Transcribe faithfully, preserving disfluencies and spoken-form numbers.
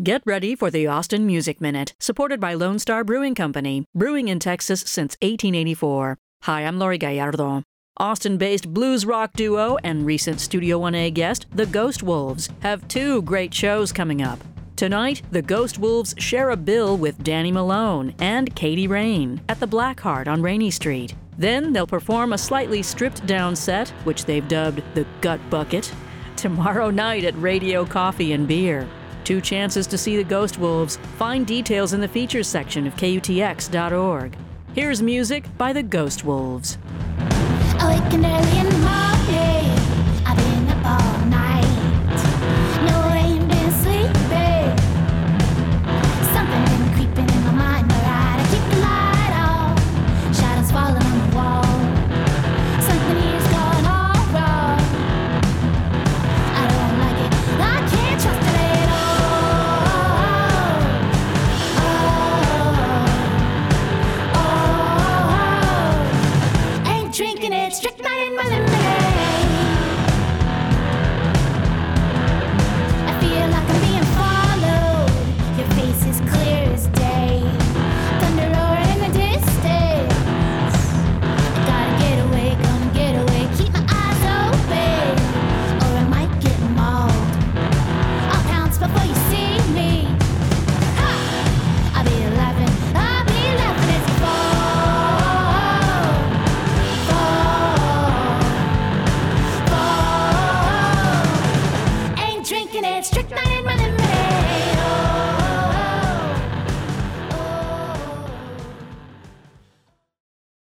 Get ready for the Austin Music Minute, supported by Lone Star Brewing Company, brewing in Texas since eighteen eighty-four. Hi, I'm Lori Gallardo. Austin-based blues rock duo and recent Studio one A guest, the Ghost Wolves, have two great shows coming up. Tonight, the Ghost Wolves share a bill with Danny Malone and Katie Rain at the Blackheart on Rainey Street. Then they'll perform a slightly stripped-down set, which they've dubbed the Gut Bucket, tomorrow night at Radio Coffee and Beer. Two chances to see the Ghost Wolves. Find details in the features section of K U T X dot org. Here's music by the Ghost Wolves. Awakened early in the morning.